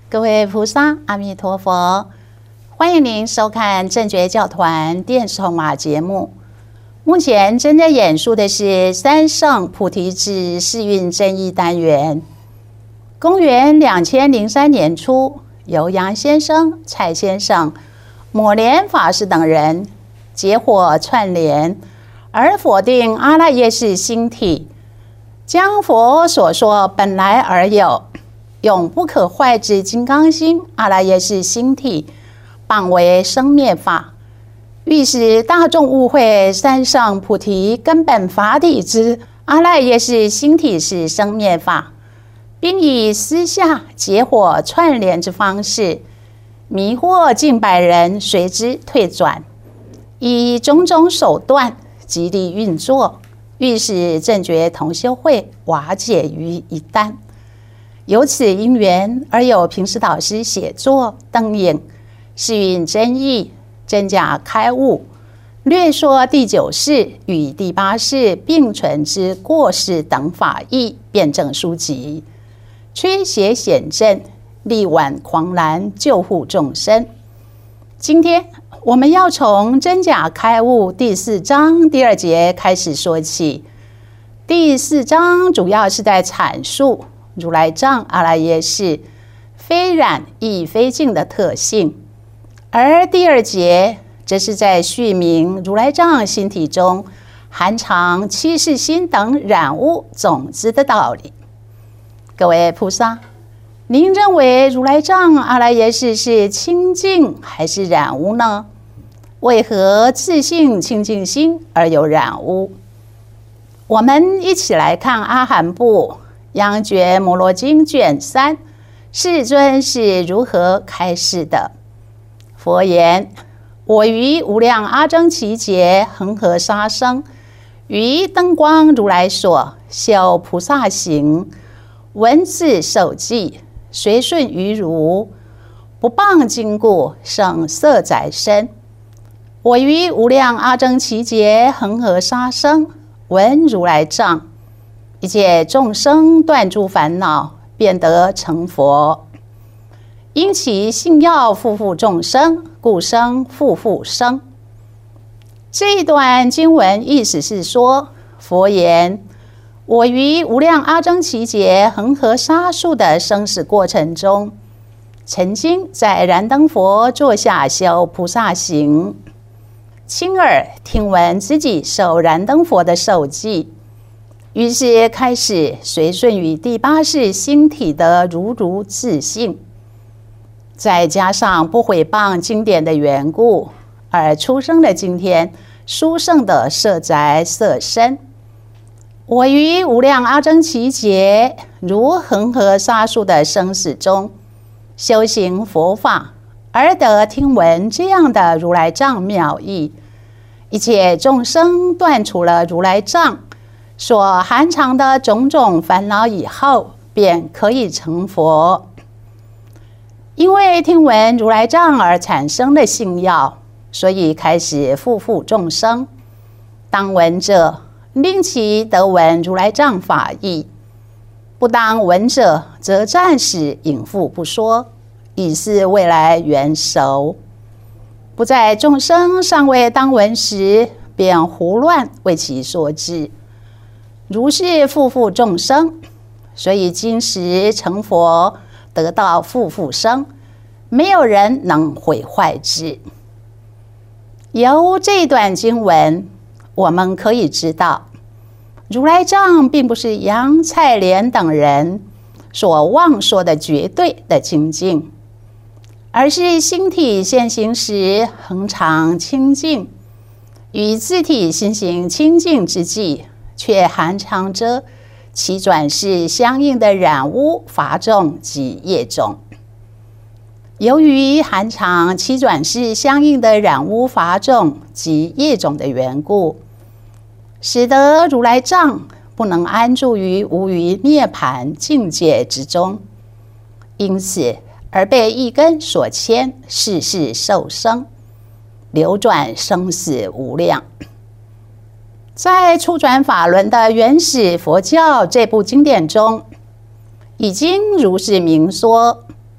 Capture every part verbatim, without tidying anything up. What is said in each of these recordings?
各位菩萨，阿弥陀佛！欢迎您收看正觉教团电视弘法节目。目前正在演述的是三圣菩提智世运正义单元。公元两千零三年初，由杨先生、蔡先生、抹莲法师等人结伙串联，而否定阿赖耶识心体，将佛所说本来而有、永不可坏之金刚心阿赖耶识心体绑为生灭法，欲使大众误会三圣菩提根本法体之阿赖耶识心体是生灭法，并以私下结伙串联之方式迷惑近百人，随之退转，以种种手段极力运作，欲使正觉同修会瓦解于一旦。由此因缘，而有平时导师写作、登影、世运真义、真假开悟、略说第九世与第八世并存之过世等法义辩证书籍，吹邪显正，力挽狂澜，救护众生。今天我们要从真假开悟第四章第二节开始说起。第四章主要是在阐述如来藏阿赖耶识非染亦非净的特性，而第二节则是在叙明如来藏心体中含藏七世心等染污种子的道理。各位菩萨，您认为如来藏阿赖耶识是清净还是染污呢？为何自性清净心而有染污？我们一起来看阿含部央觉摩罗经卷三，世尊是如何开示的。佛言：我于无量阿僧祇劫恒河沙生，于灯光如来所修菩萨行，闻自受记，随顺于如，不谤经故，生色载身。我于无量阿僧祇劫恒河沙生，闻如来藏，一切众生断诸烦恼，便得成佛。因其信要复复众生，故生复复生。这一段经文意思是说，佛言：我于无量阿僧祇劫恒河沙数的生死过程中，曾经在燃灯佛座下修菩萨行，亲耳听闻自己受燃灯佛的受记，于是开始随顺于第八世心体的如如自性，再加上不毁谤经典的缘故，而出生了今天殊胜的色宅色身。我于无量阿僧祇劫如恒河沙数的生死中修行佛法，而得听闻这样的如来藏妙义，一切众生断除了如来藏所含藏的种种烦恼以后，便可以成佛。因为听闻如来藏而产生的信要，所以开始复复众生。当闻者，令其得闻如来藏法义；不当闻者，则暂时隐覆不说，以示未来缘熟。不在众生尚未当闻时，便胡乱为其说之。如是复复众生，所以今时成佛，得到复复生，没有人能毁坏之。由这段经文，我们可以知道，如来藏并不是杨、蔡、莲等人所妄说的绝对的清净，而是心体现行时恒常清净，与自体心行清净之际，却含藏着其转世相应的染污法种及业种。由于含藏其转世相应的染污法种及业种的缘故，使得如来藏不能安住于无余涅槃境界之中，因此而被一根所牵，世世受生，流转生死无量。在《初转法轮》的原始佛教这部经典中，已经如是明说：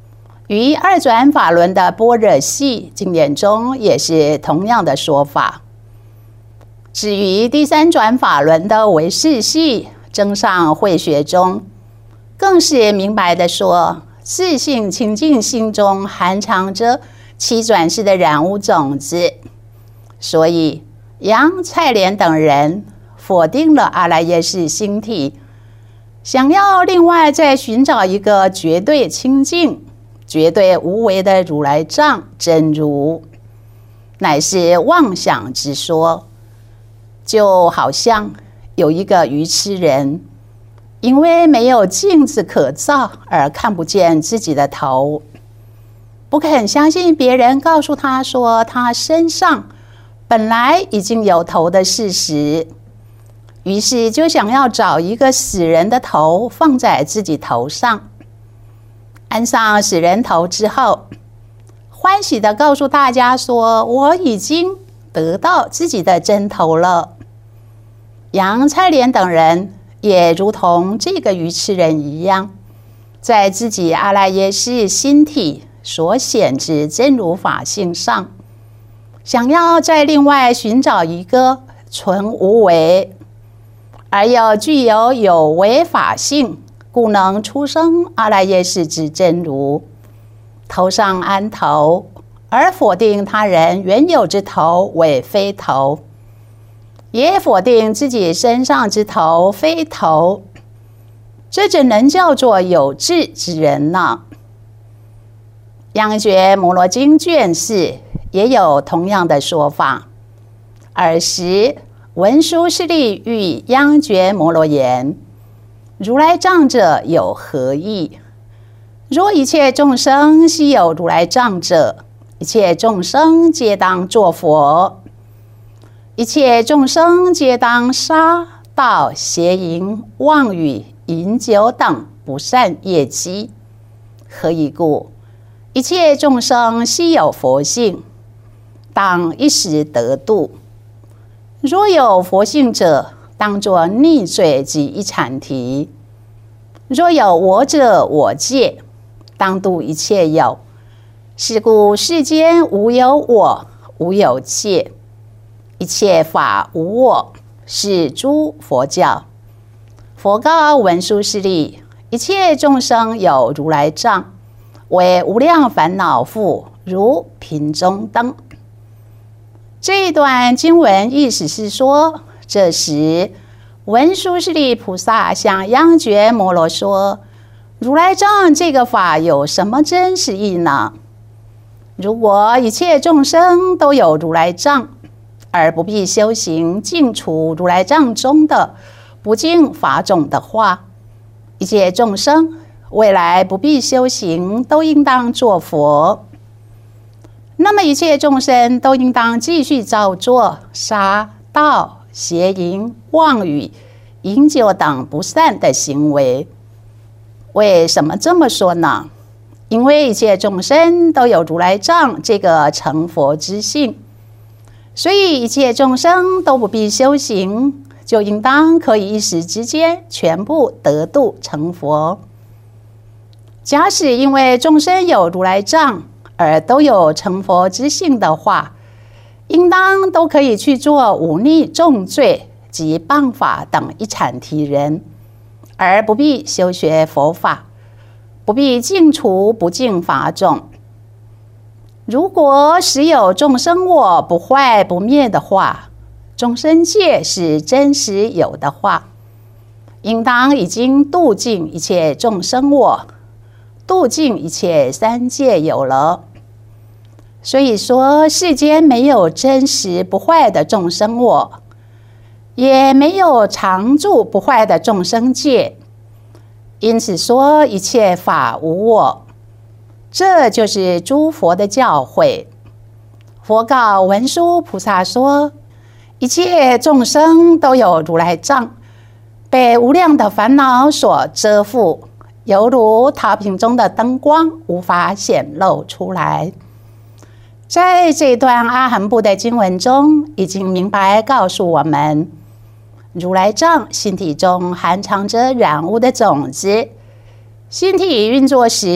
于二转法轮的般若系经典中也是同样的说法。至于第三转法轮的唯识系增上慧学中，更是明白的说，自性清净心中含藏着七转世的染污种子。所以杨、蔡莲等人否定了阿赖耶识心体，想要另外再寻找一个绝对清净、绝对无为的如来藏真如，乃是妄想之说。就好像有一个愚痴人，因为没有镜子可照而看不见自己的头，不肯相信别人告诉他说他身上本来已经有头的事实，于是就想要找一个死人的头放在自己头上，安上死人头之后，欢喜地告诉大家说，我已经得到自己的真头了。杨、蔡莲等人也如同这个愚痴人一样，在自己阿赖耶识心体所显之真如法性上，想要再另外寻找一个纯无为而又具有有为法性，故能出生阿赖耶识之真如，头上安头，而否定他人原有之头为非头，也否定自己身上之头非头，这怎能叫做有智之人呢？央觉摩罗经卷四也有同样的说法。尔时文殊师利欲央觉摩罗言：如来藏者有何意？若一切众生悉有如来藏者，一切众生皆当作佛，一切众生皆当杀盗邪淫妄语饮酒等不善业积。何以故？一切众生悉有佛性，当一时得度。若有佛性者，当作逆罪及一阐提；若有我者我戒，当度一切有。是故世间无有我，无有戒，一切法无我，是诸佛教。佛告文殊师利：一切众生有如来藏，为无量烦恼覆，如瓶中灯。这一段经文意思是说，这时文殊师利菩萨向央觉摩罗说，如来藏这个法有什么真实义呢？如果一切众生都有如来藏，而不必修行净除如来藏中的不净法种的话，一切众生未来不必修行，都应当做佛。那么一切众生都应当继续照做杀盗邪淫妄语饮酒等不善的行为。为什么这么说呢？因为一切众生都有如来藏这个成佛之性，所以一切众生都不必修行，就应当可以一时之间全部得度成佛。假使因为众生有如来藏而都有成佛之性的话，应当都可以去做忤逆重罪及谤法等一阐提人，而不必修学佛法，不必净除不净法种。如果实有众生我不坏不灭的话，众生界是真实有的话，应当已经度尽一切众生我，度尽一切三界有了。所以说，世间没有真实不坏的众生我，也没有常住不坏的众生界，因此说一切法无我。这就是诸佛的教诲。佛告文殊菩萨说，一切众生都有如来藏，被无量的烦恼所遮覆，犹如陶瓶中的灯光，无法显露出来。在这段阿含部的经文中，已经明白告诉我们，如来藏心体中含藏着染污的种子，心体运作时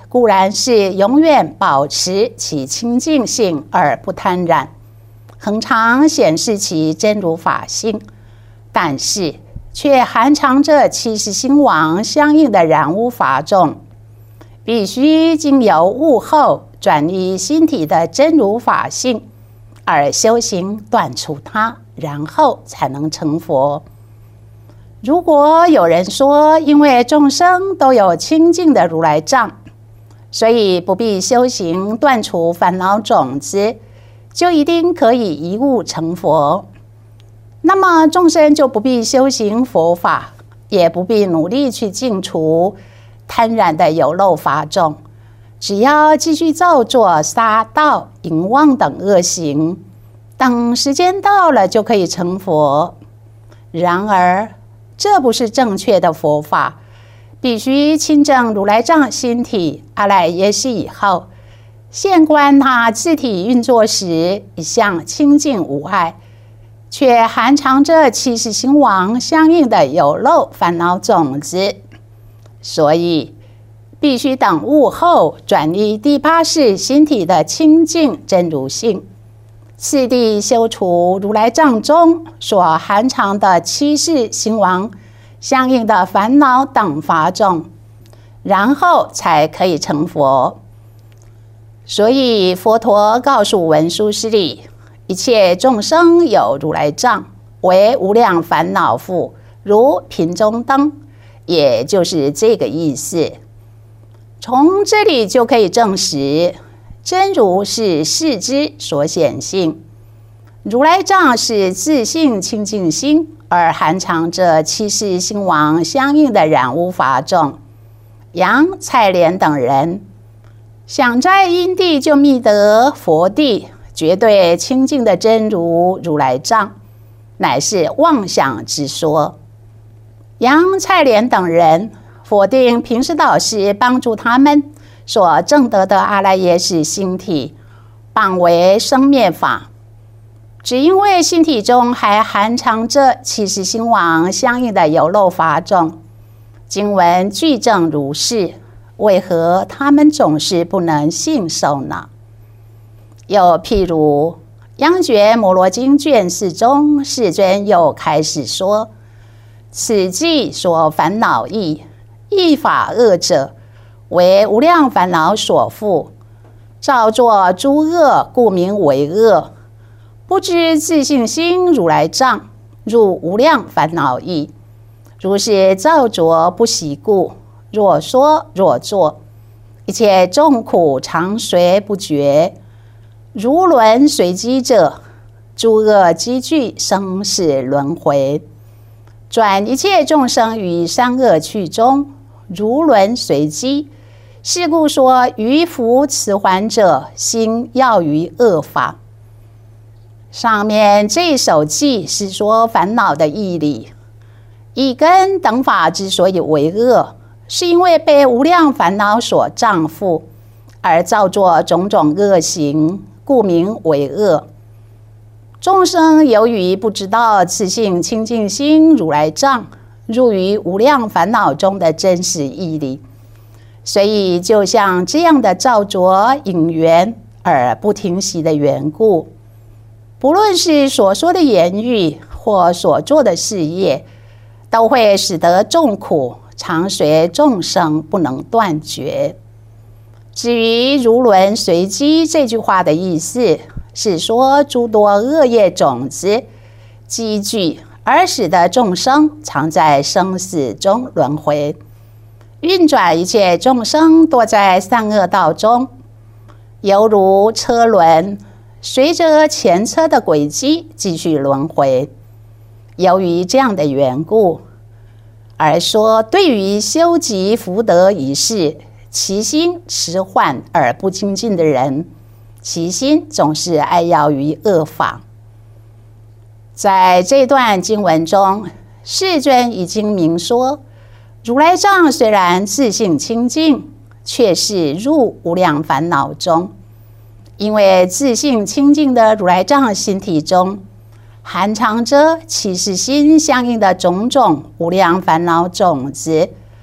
固然是永远保持其清净性而不贪染，恒常显示其真如法性，但是却含藏着七十心王相应的染污法种，必须经由悟后转依心体的真如法性而修行断除它，然后才能成佛。如果有人说因为众生都有清净的如来藏，所以不必修行断除烦恼种子，就一定可以一悟成佛，那么众生就不必修行佛法，也不必努力去净除贪染的有漏法种，只要继续造作杀盗淫妄等恶行，等时间到了就可以成佛。然而这不是正确的佛法，必须亲证如来藏心体阿赖耶识以后，现观他自体运作时一向清净无碍，却含藏着七十心王相应的有漏烦恼种子，所以必须等悟后转依第八世心体的清净真如性，次第修除如来藏中所含藏的七世心王相应的烦恼等法种，然后才可以成佛。所以佛陀告诉文殊师利，一切众生有如来藏，为无量烦恼覆，如瓶中灯，也就是这个意思。从这里就可以证实，真如是世之所显性，如来藏是自性清净心，而含藏着七世心王相应的染污法种。杨、蔡莲等人想在因地就觅得佛地，绝对清净的真如如来藏，乃是妄想之说。杨、蔡莲等人否定平时导师帮助他们所证得的阿赖耶识心体，谤为生灭法，只因为心体中还含藏着七十心王相应的有漏法种。经文具证如是，为何他们总是不能信受呢？又譬如央觉摩罗经卷四中，世尊又开始说：此即说烦恼义，义法恶者，为无量烦恼所缚，造作诸恶，故名为恶。不知自性心如来藏，入无量烦恼义。如是造作不习故，若说若作，一切众苦常随不绝。如轮随机者，诸恶积聚，生死轮回，转一切众生于三恶趣中，如轮随机。是故说于福持还者，心要于恶法。上面这一首偈是说烦恼的义理。一根等法之所以为恶，是因为被无量烦恼所障缚，而造作种种恶行，故名为恶。众生由于不知道自性清净心如来藏入于无量烦恼中的真实义理，所以就像这样的造作因缘而不停息的缘故，不论是所说的言语或所做的事业，都会使得众苦常随众生不能断绝。至于如轮随机这句话的意思，是说诸多恶业种子积聚，而使得众生常在生死中轮回，运转一切众生堕在三恶道中，犹如车轮随着前车的轨迹继续轮回。由于这样的缘故，而说对于修集福德一事，其心迟缓而不精进的人，其心总是爱要于恶法。在这段经文中，世尊已经明说，如来藏虽然自性清净，却是入无量烦恼中，因为自性清净的如来藏心体中含藏着七十心相应的种种无量烦恼种子，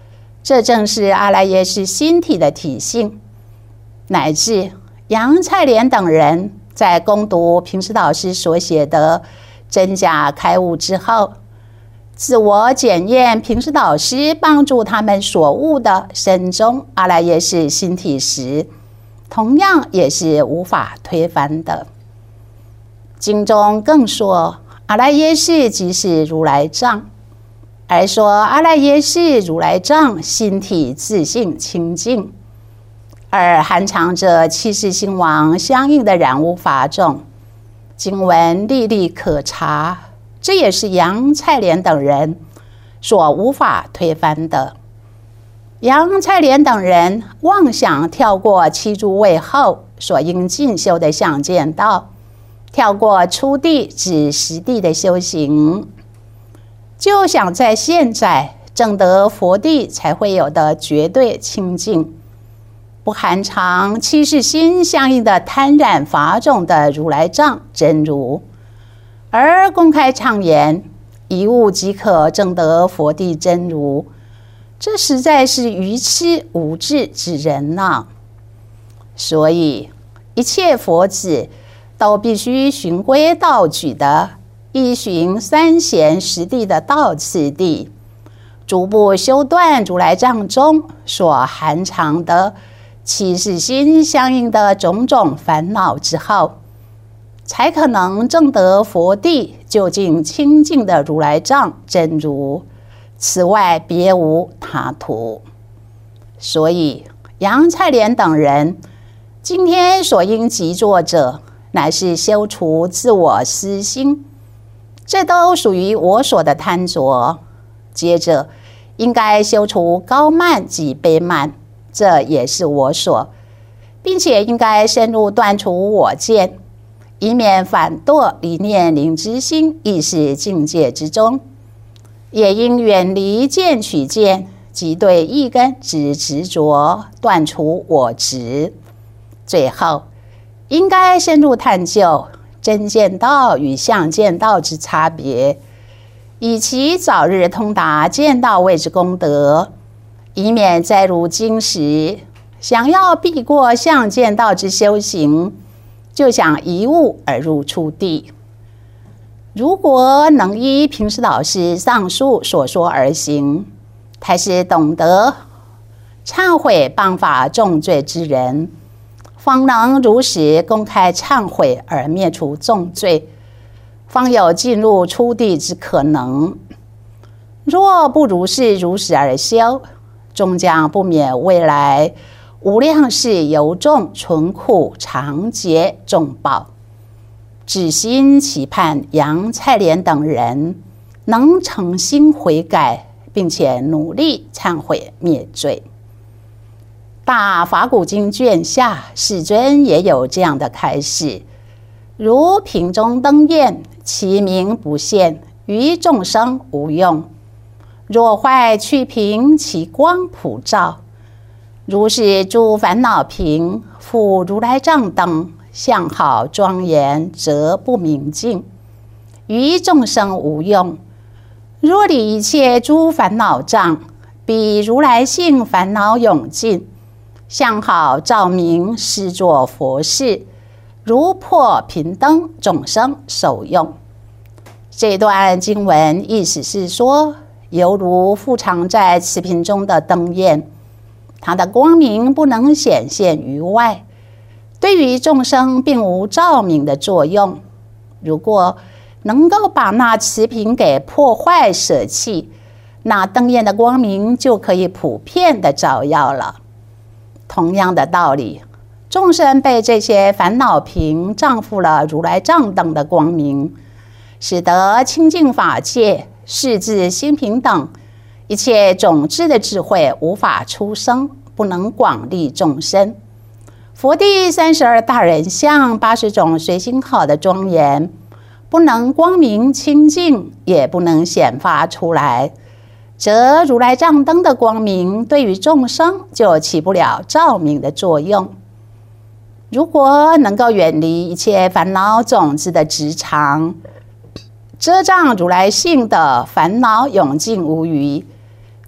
这正是阿赖耶识心体的体性，乃至杨菜莲等人在攻读平时导师所写的真假开悟之后，自我检验平时导师帮助他们所悟的深中阿赖耶识心体时，同样也是无法推翻的。经中更说，阿赖耶识即是如来藏，而说阿赖耶识如来藏心体自性清净，而含藏着七世心王相应的染污法种，经文历历可查，这也是杨菜莲等人所无法推翻的。杨菜莲等人妄想跳过七诸位后所应进修的相见道，跳过初地至实地的修行，就想在现在证得佛地才会有的绝对清净，不含藏七世心相应的贪染法种的如来藏真如，而公开唱言一悟即可证得佛地真如，这实在是愚痴无智之人呐！所以一切佛子都必须循规蹈矩的依循三贤十地的道次第，逐步修断如来藏中所含藏的七世心相应的种种烦恼之后，才可能证得佛地究竟清净的如来藏真如，此外别无他途。所以杨菜莲等人今天所应集作者，乃是修除自我私心，这都属于我所的贪着。接着应该修除高慢及卑慢，这也是我所，并且应该深入断除我见，以免反堕离念灵之心意识境界之中，也应远离见取见及对意根之执着，断除我执。最后应该深入探究真见道与相见道之差别，以其早日通达见道位之功德，以免再如今时想要避过相见道之修行，就想一悟而入初地。如果能依平时导师上述所说而行，才是懂得忏悔谤法重罪之人，方能如实公开忏悔而灭除重罪，方有进入初地之可能。若不如是如实而修，终将不免未来无量世由众存苦常结重报。至心期盼杨菜莲等人能诚心悔改，并且努力忏悔灭罪。大法鼓经卷下，世尊也有这样的开示，如瓶中灯焰，其明不现，于众生无用。若坏去瓶，其光普照。如是诸烦恼瓶，复如来藏灯，相好庄严，则不明净，于众生无用。若离一切诸烦恼障，彼如来性烦恼永尽，相好照明，施作佛事，如破频灯，众生受用。这段经文意思是说，犹如附藏在瓷瓶中的灯焰，它的光明不能显现于外，对于众生并无照明的作用。如果能够把那瓷瓶给破坏舍弃，那灯焰的光明就可以普遍的照耀了。同样的道理，众生被这些烦恼瓶障覆了如来藏灯的光明，使得清净法界世智心平等一切种智的智慧无法出生，不能广利众生。佛地三十二大人相，八十种随心好的庄严，不能光明清净，也不能显发出来，则如来藏灯的光明对于众生就起不了照明的作用。如果能够远离一切烦恼种子的执常，遮障如来性的烦恼永尽无余，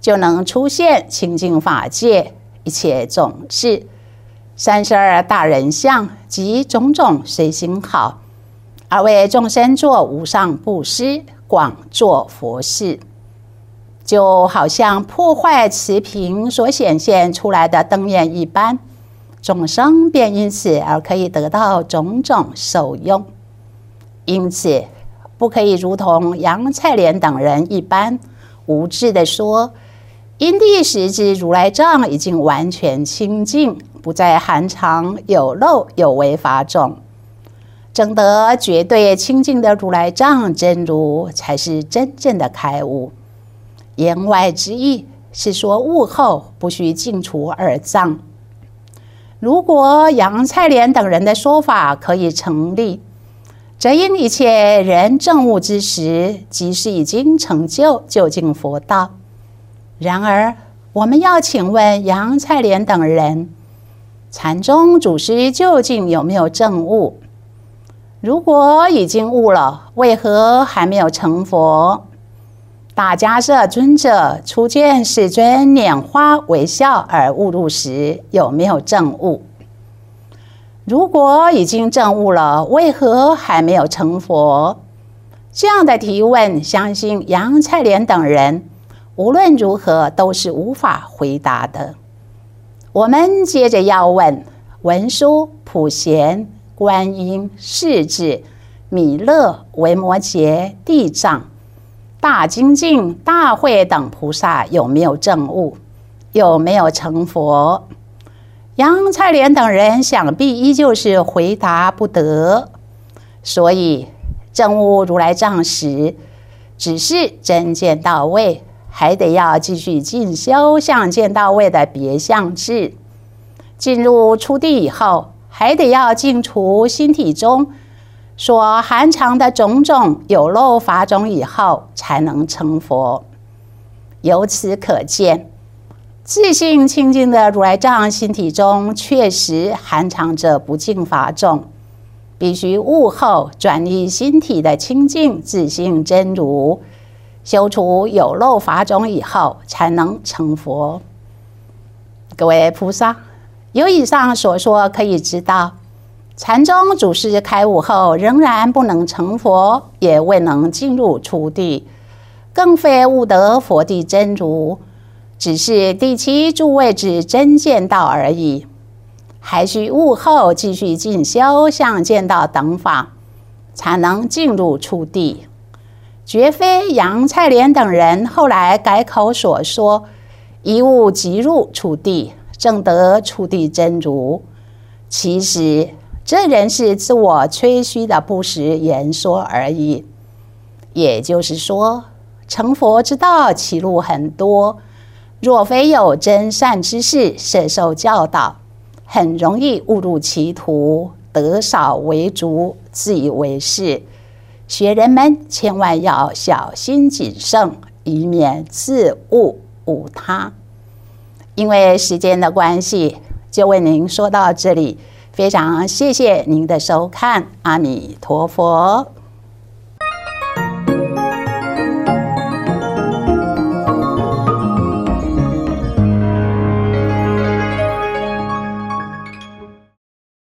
就能出现清净法界一切种智、三十二大人相及种种随行好，而为众生做无上布施，广做佛事。就好像破坏持瓶所显现出来的灯焰一般，众生便因此而可以得到种种受用。因此不可以如同杨菜莲等人一般无知地说，因地时之如来藏已经完全清净，不再含藏有漏有为法种，证得绝对清净的如来藏真如，才是真正的开悟。言外之意是说，悟后不需净除二障。如果杨菜莲等人的说法可以成立，则因一切人证悟之时，即是已经成就究竟佛道。然而我们要请问杨菜莲等人，禅宗祖师究竟有没有证悟？如果已经悟了，为何还没有成佛？大迦叶尊者初见世尊拈花微笑而悟入时，有没有证悟？如果已经证悟了，为何还没有成佛？这样的提问，相信杨菜莲等人无论如何都是无法回答的。我们接着要问文殊、普贤、观音、势至、弥勒、维摩诘、地藏、大精进、大慧等菩萨有没有证悟？有没有成佛？杨菜莲等人想必依旧是回答不得。所以证悟如来藏时，只是真见到位，还得要继续进修相见到位的别相智。进入初地以后，还得要净除心体中所含藏的种种有漏法种以后，才能成佛。由此可见，自性清净的如来藏心体中确实含藏着不净法种，必须悟后转依心体的清净自性真如，修除有漏法种以后，才能成佛。各位菩萨，由以上所说可以知道，禅宗祖师开悟后仍然不能成佛，也未能进入初地，更非悟得佛地真如，只是第七诸位之真见道而已。还需悟后继续进修相见道等法，才能进入初地。绝非杨菜莲等人后来改口所说一悟即入初地，证得初地真如。其实这仍是自我吹嘘的不实言说而已。也就是说，成佛之道歧路很多，若非有真善之士摄受教导，很容易误入歧途，得少为足，自以为是。学人们千万要小心谨慎，以免自误误他。因为时间的关系，就为您说到这里。非常谢谢您的收看，阿弥陀佛。